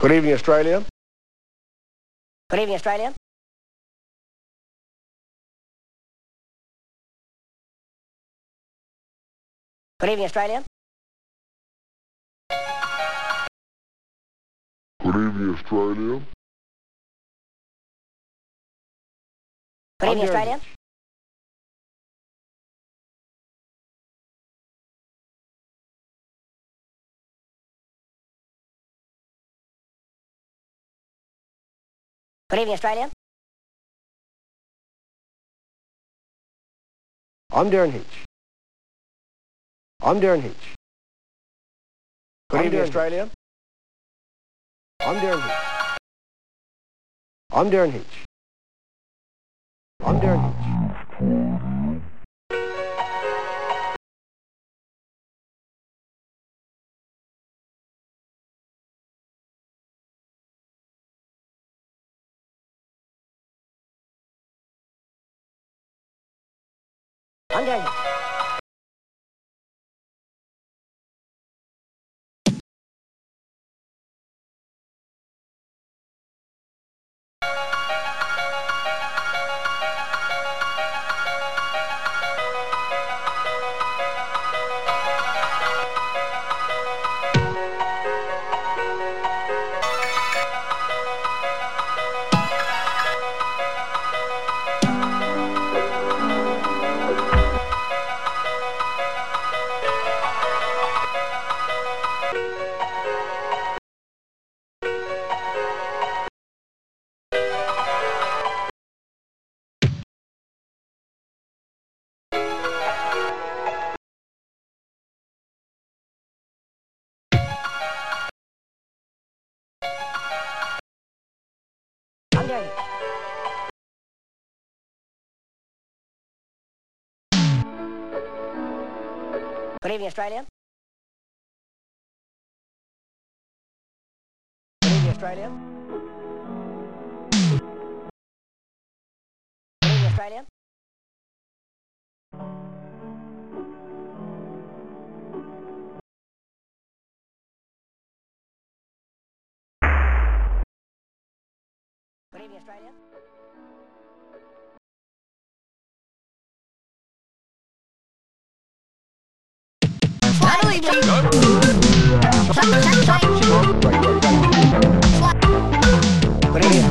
Good evening, Australia. Good evening, Australia. Good evening, Australia. Good evening, Australia. Good evening, Australia. Good evening, Australia. I'm Darren Hitch. I'm Darren Hitch. Good evening, Australia. I'm Darren Hitch. I'm Darren Hitch. I'm Darren Hitch. I'm Darren Hitch. I'm Darren Hitch. Good evening, Australia. Good evening, Australia. Good evening, Australia. Good evening, Australia. Good evening,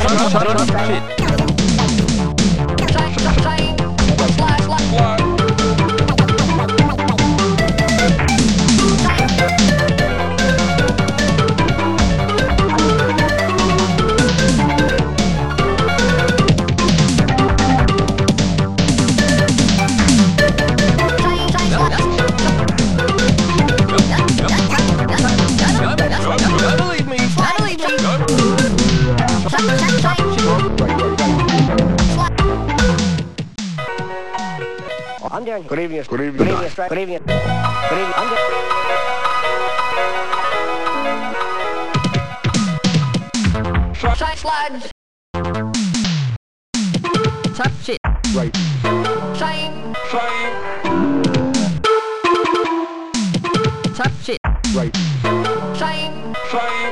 I'm Darren Hitch. Good evening. Good evening. Good evening, Australia. Good evening. Good evening. I'm Darren. Side sludge. Top shit. Right. Shame. Top shit. Right. Shame.